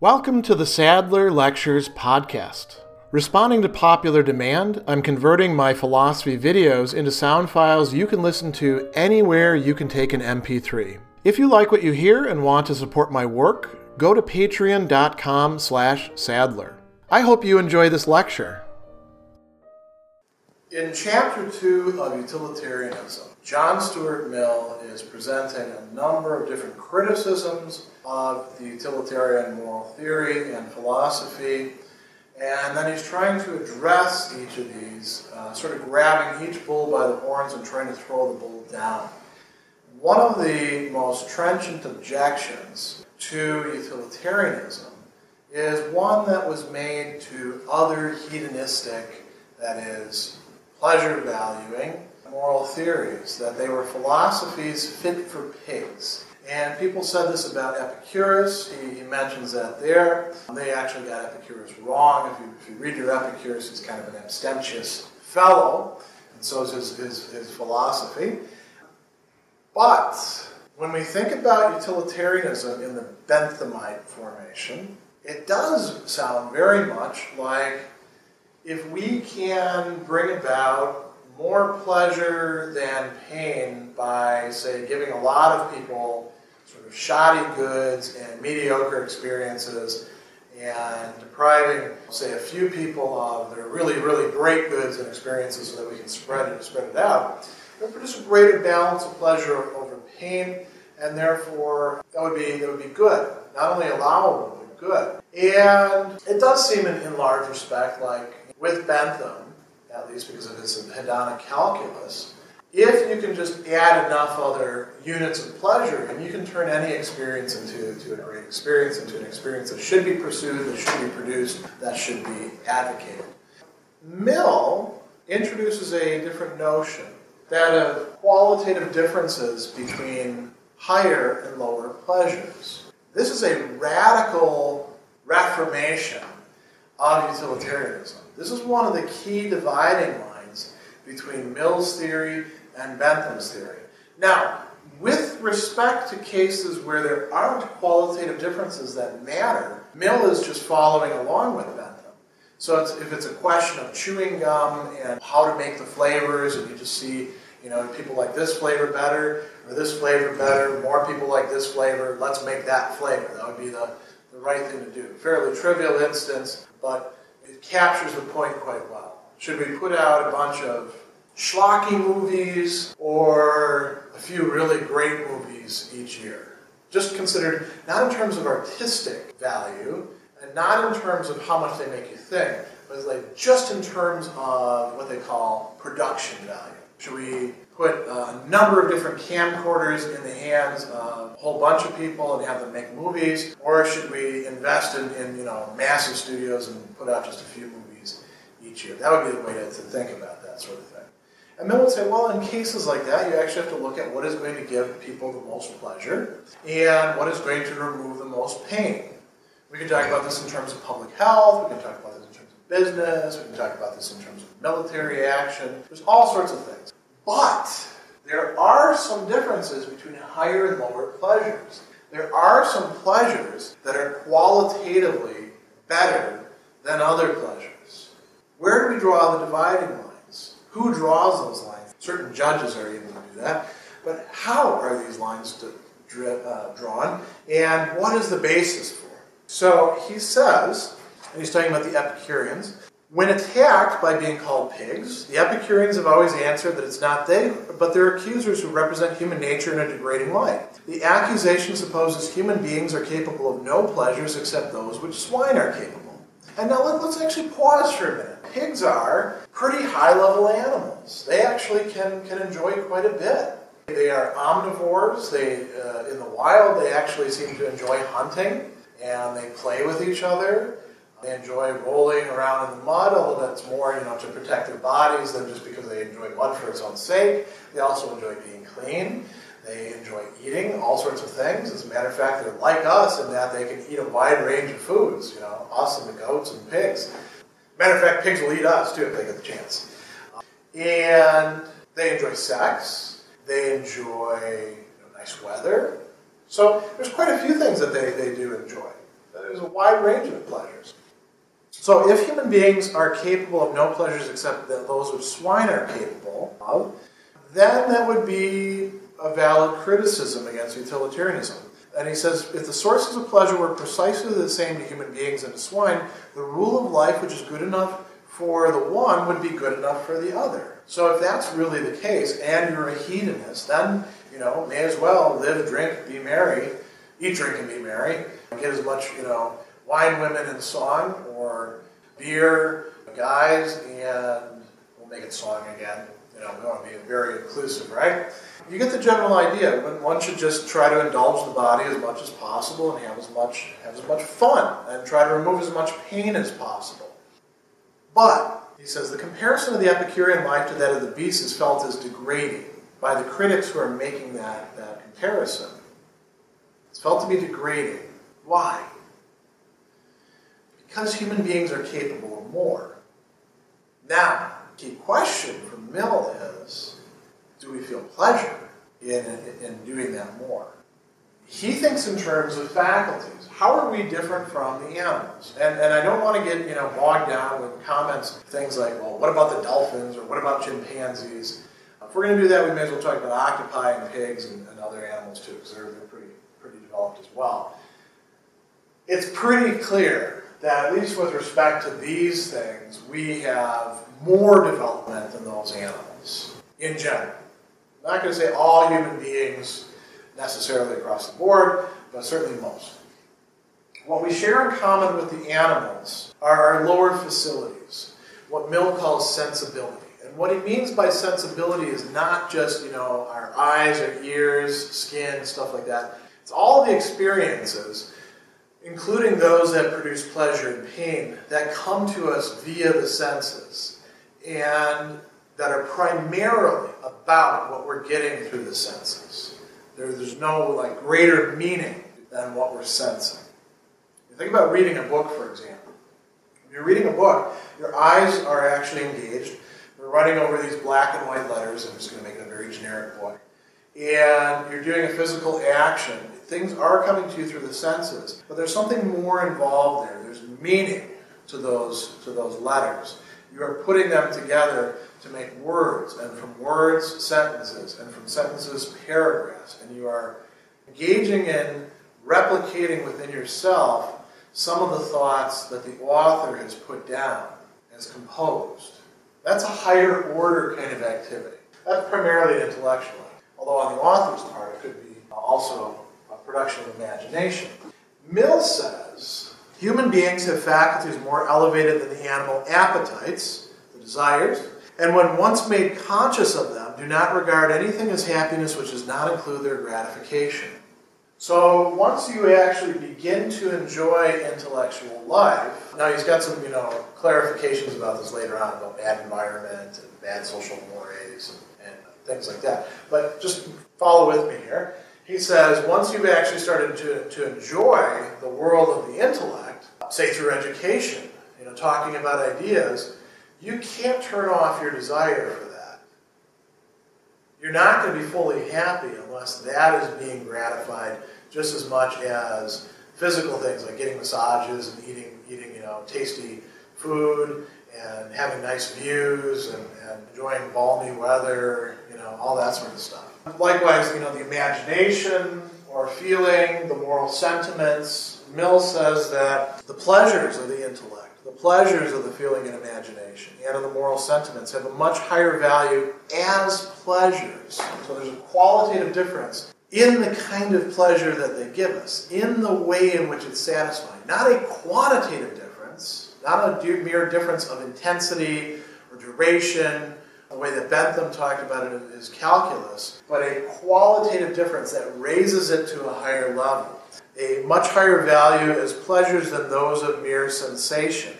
Welcome to the Sadler Lectures podcast. Responding to popular demand, I'm converting my philosophy videos into sound files you can listen to anywhere you can take an MP3. If you like what you hear and want to support my work, go to patreon.com/Sadler. I hope you enjoy this lecture. In Chapter 2 of Utilitarianism, John Stuart Mill is presenting a number of different criticisms of the utilitarian moral theory and philosophy, and then he's trying to address each of these, sort of grabbing each bull by the horns and trying to throw the bull down. One of the most trenchant objections to utilitarianism is one that was made to other hedonistic, that is, pleasure-valuing moral theories, that they were philosophies fit for pigs. And people said this about Epicurus. He mentions that there. They actually got Epicurus wrong. If you read your Epicurus, he's kind of an abstemious fellow, and so is his philosophy. But when we think about utilitarianism in the Benthamite formation, it does sound very much like if we can bring about more pleasure than pain by, say, giving a lot of people sort of shoddy goods and mediocre experiences and depriving, say, a few people of their really, really great goods and experiences so that we can spread it out, it would produce a greater balance of pleasure over pain, and therefore that would be good. Not only allowable, but good. And it does seem in large respect like with Bentham, at least because of his hedonic calculus, if you can just add enough other units of pleasure, and you can turn any experience into a great experience, into an experience that should be pursued, that should be produced, that should be advocated. Mill introduces a different notion, that of qualitative differences between higher and lower pleasures. This is a radical reformation of utilitarianism. This is one of the key dividing lines between Mill's theory and Bentham's theory. Now, with respect to cases where there aren't qualitative differences that matter, Mill is just following along with Bentham. So if it's a question of chewing gum and how to make the flavors, and you just see, people like this flavor better, or this flavor better, more people like this flavor, let's make that flavor. That would be the right thing to do. Fairly trivial instance, but it captures the point quite well. Should we put out a bunch of schlocky movies or a few really great movies each year? Just considered not in terms of artistic value and not in terms of how much they make you think, but like just in terms of what they call production value. Should we put a number of different camcorders in the hands of a whole bunch of people and have them make movies? Or should we invest in massive studios and put out just a few movies each year? That would be the way to think about that sort of thing. And Mill would say, well, in cases like that, you actually have to look at what is going to give people the most pleasure and what is going to remove the most pain. We can talk about this in terms of public health, we can talk about this in terms of business, we can talk about this in terms of military action. There's all sorts of things. But there are some differences between higher and lower pleasures. There are some pleasures that are qualitatively better than other pleasures. Where do we draw the dividing lines? Who draws those lines? Certain judges are able to do that. But how are these lines drawn? And what is the basis for? So he says, and he's talking about the Epicureans, when attacked by being called pigs, the Epicureans have always answered that it's not they, but their accusers who represent human nature in a degrading light. The accusation supposes human beings are capable of no pleasures except those which swine are capable. And now let's actually pause for a minute. Pigs are pretty high-level animals. They actually can enjoy quite a bit. They are omnivores. In the wild, they actually seem to enjoy hunting, and they play with each other. They enjoy rolling around in the mud, although that's more, to protect their bodies than just because they enjoy mud for its own sake. They also enjoy being clean. They enjoy eating all sorts of things. As a matter of fact, they're like us in that they can eat a wide range of foods, us and the goats and pigs. Matter of fact, pigs will eat us, too, if they get the chance. And they enjoy sex. They enjoy nice weather. So there's quite a few things that they do enjoy. there's a wide range of pleasures. So if human beings are capable of no pleasures except that those which swine are capable of, then that would be a valid criticism against utilitarianism. And he says, if the sources of pleasure were precisely the same to human beings and to swine, the rule of life which is good enough for the one would be good enough for the other. So if that's really the case, and you're a hedonist, then, may as well live, drink, be merry, eat, drink, and be merry, get as much, wine, women, and song, or beer, guys, and we'll make it song again. We want to be very inclusive, right? You get the general idea. One should just try to indulge the body as much as possible and have as much fun and try to remove as much pain as possible. But, he says, the comparison of the Epicurean life to that of the beast is felt as degrading by the critics who are making that comparison. It's felt to be degrading. Why? Because human beings are capable of more. Now, the key question for Mill is, do we feel pleasure in doing that more? He thinks in terms of faculties. How are we different from the animals? And I don't want to get bogged down with comments, things like, well, what about the dolphins, or what about chimpanzees? If we're going to do that, we may as well talk about octopi and pigs and other animals too, because they're pretty developed as well. It's pretty clear that at least with respect to these things, we have more development than those animals in general. I'm not going to say all human beings necessarily across the board, but certainly most. What we share in common with the animals are our lower facilities, what Mill calls sensibility. And what he means by sensibility is not just, our eyes, our ears, skin, stuff like that. It's all the experiences, including those that produce pleasure and pain, that come to us via the senses, and that are primarily about what we're getting through the senses. There's no greater meaning than what we're sensing. You think about reading a book, for example. When you're reading a book, your eyes are actually engaged. You're running over these black and white letters. I'm just going to make it a very generic book. And you're doing a physical action. Things are coming to you through the senses, but there's something more involved there. There's meaning to those letters. You are putting them together to make words, and from words, sentences, and from sentences, paragraphs. And you are engaging in replicating within yourself some of the thoughts that the author has put down, has composed. That's a higher order kind of activity. That's primarily intellectual. Although on the author's part, it could be also a production of imagination. Mill says human beings have faculties more elevated than the animal appetites, the desires, and when once made conscious of them, do not regard anything as happiness which does not include their gratification. So once you actually begin to enjoy intellectual life, now he's got some, clarifications about this later on, about bad environment and bad social mores and things like that. But just follow with me here. He says, once you've actually started to enjoy the world of the intellect, say through education, talking about ideas, you can't turn off your desire for that. You're not going to be fully happy unless that is being gratified just as much as physical things like getting massages and eating tasty food and having nice views and enjoying balmy weather, all that sort of stuff. Likewise, the imagination or feeling, the moral sentiments. Mill says that the pleasures of the intellect, the pleasures of the feeling and imagination, and of the moral sentiments have a much higher value as pleasures. So there's a qualitative difference in the kind of pleasure that they give us, in the way in which it's satisfying. Not a quantitative difference, not a mere difference of intensity or duration, the way that Bentham talked about it in his calculus, but a qualitative difference that raises it to a higher level. A much higher value as pleasures than those of mere sensation.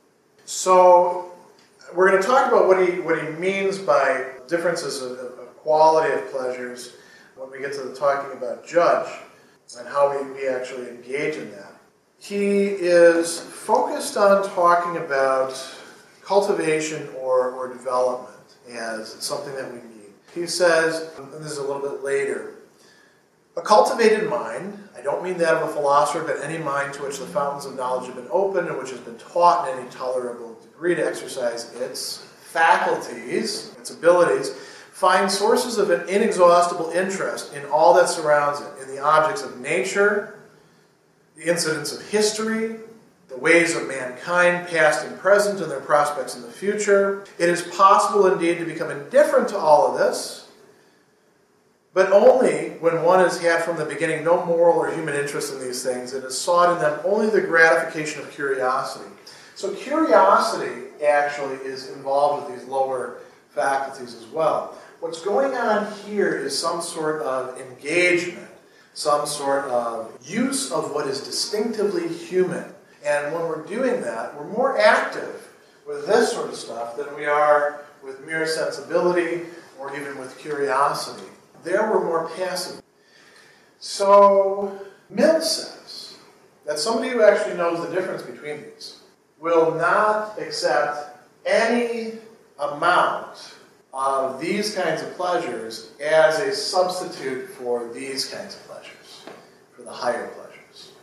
So we're going to talk about what he means by differences of quality of pleasures when we get to talking about judge and how we actually engage in that. He is focused on talking about cultivation or development. as something that we need. He says, and this is a little bit later, A cultivated mind, I don't mean that of a philosopher, but any mind to which the fountains of knowledge have been opened and which has been taught in any tolerable degree to exercise its faculties, its abilities, finds sources of an inexhaustible interest in all that surrounds it, in the objects of nature, the incidents of history, the ways of mankind, past and present, and their prospects in the future. It is possible indeed to become indifferent to all of this, but only when one has had from the beginning no moral or human interest in these things and has sought in them only the gratification of curiosity. So curiosity actually is involved with these lower faculties as well. What's going on here is some sort of engagement, some sort of use of what is distinctively human. And when we're doing that, we're more active with this sort of stuff than we are with mere sensibility or even with curiosity. There we're more passive. So Mill says that somebody who actually knows the difference between these will not accept any amount of these kinds of pleasures as a substitute for these kinds of pleasures, for the higher pleasures.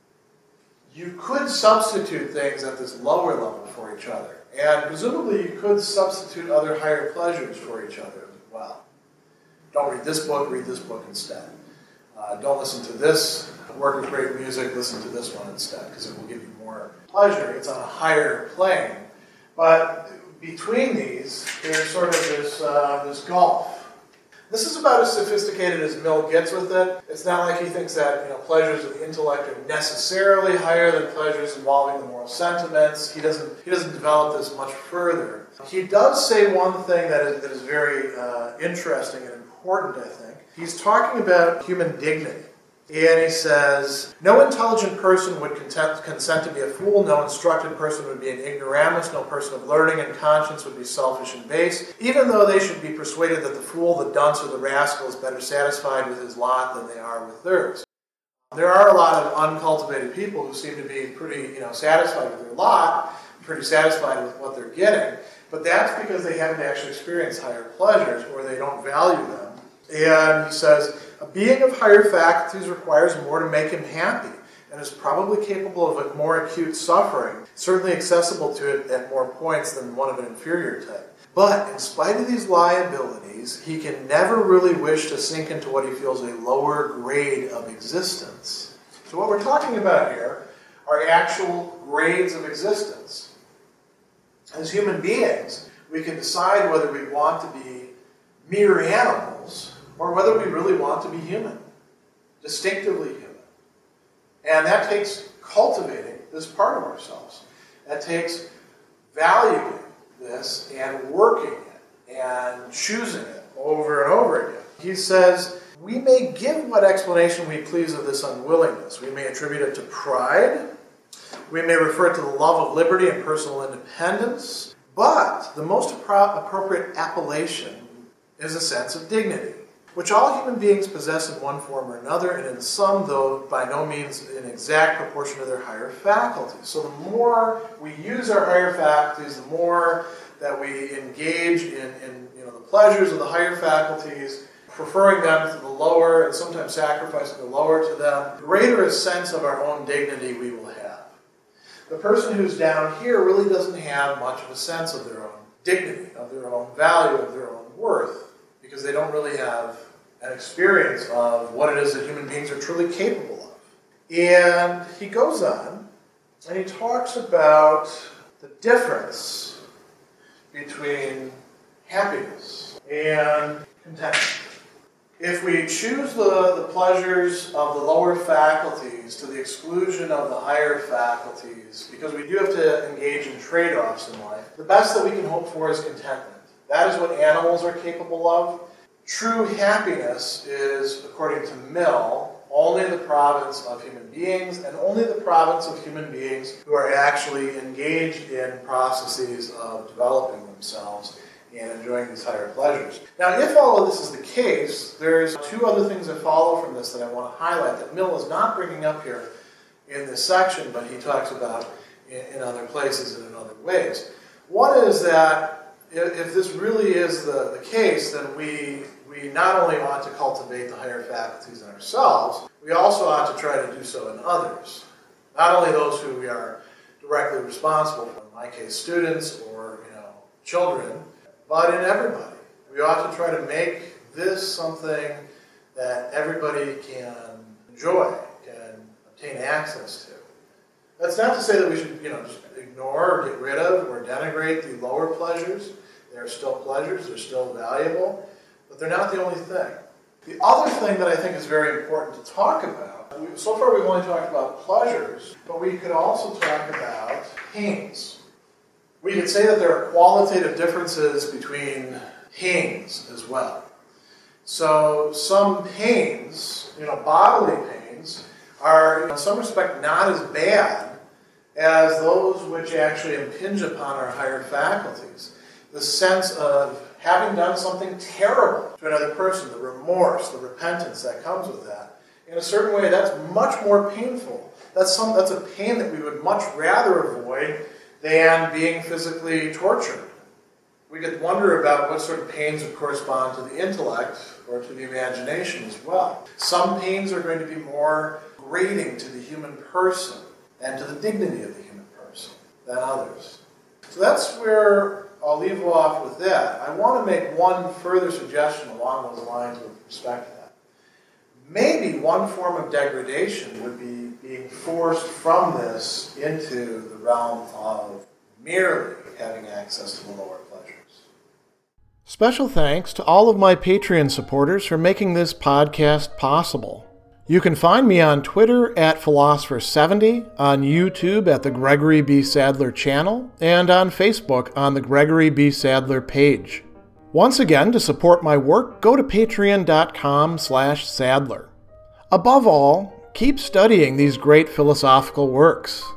You could substitute things at this lower level for each other, and presumably you could substitute other higher pleasures for each other as well. Don't read this book instead. Don't listen to this work of great music, listen to this one instead, because it will give you more pleasure. It's on a higher plane. But between these, there's sort of this gulf. This is about as sophisticated as Mill gets with it. It's not like he thinks that pleasures of the intellect are necessarily higher than pleasures involving the moral sentiments. He doesn't develop this much further. He does say one thing that is very interesting and important, I think. He's talking about human dignity. And he says, no intelligent person would consent to be a fool, no instructed person would be an ignoramus, no person of learning and conscience would be selfish and base, even though they should be persuaded that the fool, the dunce, or the rascal is better satisfied with his lot than they are with theirs. There are a lot of uncultivated people who seem to be pretty satisfied with their lot, pretty satisfied with what they're getting, but that's because they haven't actually experienced higher pleasures or they don't value them. And he says, a being of higher faculties requires more to make him happy and is probably capable of a more acute suffering, certainly accessible to it at more points than one of an inferior type. But in spite of these liabilities, he can never really wish to sink into what he feels a lower grade of existence. So what we're talking about here are actual grades of existence. As human beings, we can decide whether we want to be mere animals or whether we really want to be human, distinctively human. And that takes cultivating this part of ourselves. That takes valuing this and working it and choosing it over and over again. He says, we may give what explanation we please of this unwillingness. We may attribute it to pride. We may refer it to the love of liberty and personal independence. But the most appropriate appellation is a sense of dignity, which all human beings possess in one form or another, and in some, though by no means in exact proportion to their higher faculties. So the more we use our higher faculties, the more that we engage in the pleasures of the higher faculties, preferring them to the lower, and sometimes sacrificing the lower to them, the greater a sense of our own dignity we will have. The person who's down here really doesn't have much of a sense of their own dignity, of their own value, of their own worth, because they don't really have an experience of what it is that human beings are truly capable of. And he goes on, and he talks about the difference between happiness and contentment. If we choose the pleasures of the lower faculties to the exclusion of the higher faculties, because we do have to engage in trade-offs in life, the best that we can hope for is contentment. That is what animals are capable of. True happiness is, according to Mill, only the province of human beings, and only the province of human beings who are actually engaged in processes of developing themselves and enjoying these higher pleasures. Now, if all of this is the case, there's two other things that follow from this that I want to highlight that Mill is not bringing up here in this section, but he talks about in other places and in other ways. One is that if this really is the case, then we we not only ought to cultivate the higher faculties in ourselves, we also ought to try to do so in others. Not only those who we are directly responsible for, in my case, students or children, but in everybody. We ought to try to make this something that everybody can enjoy, can obtain access to. That's not to say that we should, just ignore or get rid of or denigrate the lower pleasures. They're still pleasures, they're still valuable, but they're not the only thing. The other thing that I think is very important to talk about, so far we've only talked about pleasures, but we could also talk about pains. We could say that there are qualitative differences between pains as well. So some pains, bodily pains, are in some respect not as bad as those which actually impinge upon our higher faculties. The sense of having done something terrible to another person, the remorse, the repentance that comes with that. In a certain way, that's much more painful. That's a pain that we would much rather avoid than being physically tortured. We could wonder about what sort of pains would correspond to the intellect or to the imagination as well. Some pains are going to be more grating to the human person and to the dignity of the human person than others. So that's where I'll leave off with that. I want to make one further suggestion along those lines with respect to that. Maybe one form of degradation would be being forced from this into the realm of merely having access to the lower pleasures. Special thanks to all of my Patreon supporters for making this podcast possible. You can find me on Twitter at Philosopher70, on YouTube at the Gregory B. Sadler channel, and on Facebook on the Gregory B. Sadler page. Once again, to support my work, go to patreon.com/Sadler. Above all, keep studying these great philosophical works.